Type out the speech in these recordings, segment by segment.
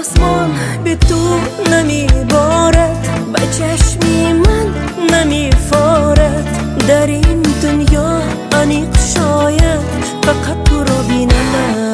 آسمان به تو نمیبارد، به چشمی من نمیفارد. در این دنیا انیق شاید فقط تو را بینم.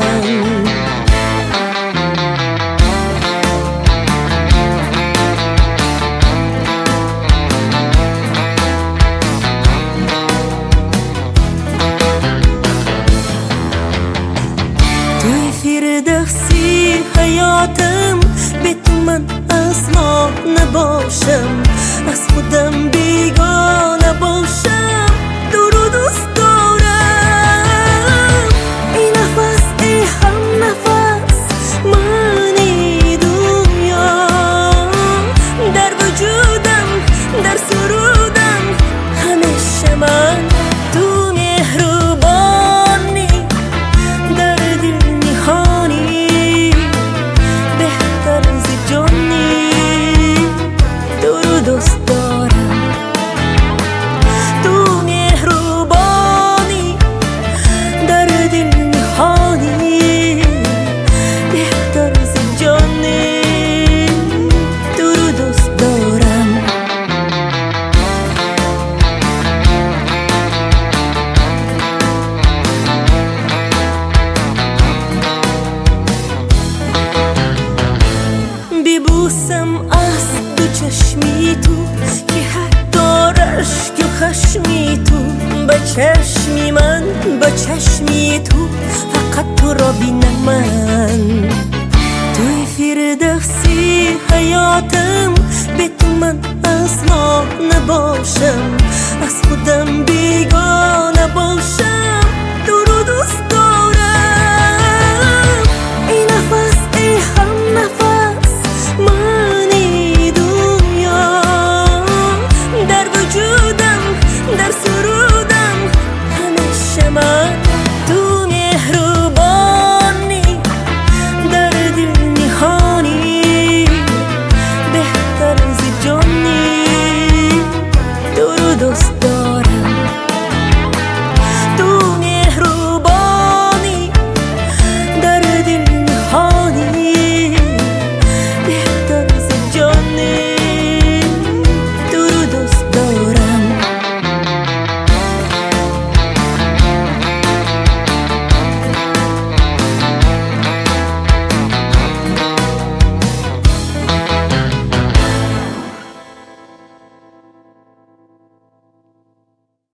توی فردوسی حیاتم، به تو من اصلا نباشم، از خودم بیگانه باشم. تو رو دوست دارم، این نفس ای هم نفس منی دنیا. در وجودم در سرودم همیشه من تو مهربانی، در دل نهانی بهتر از جانی. تو رو دوست دارم، تو مهربانی، در دل نهانی بهتر از جانی. تو رو دوست دارم. ببوسم از دو چشمی تو که حتی رشک و خشمی تو. به چشمی من به چشمی تو فقط تو را بینم من. توی فردوسی حیاتم، به تو من اصلا نباشم، از خودم بیگانه باشم.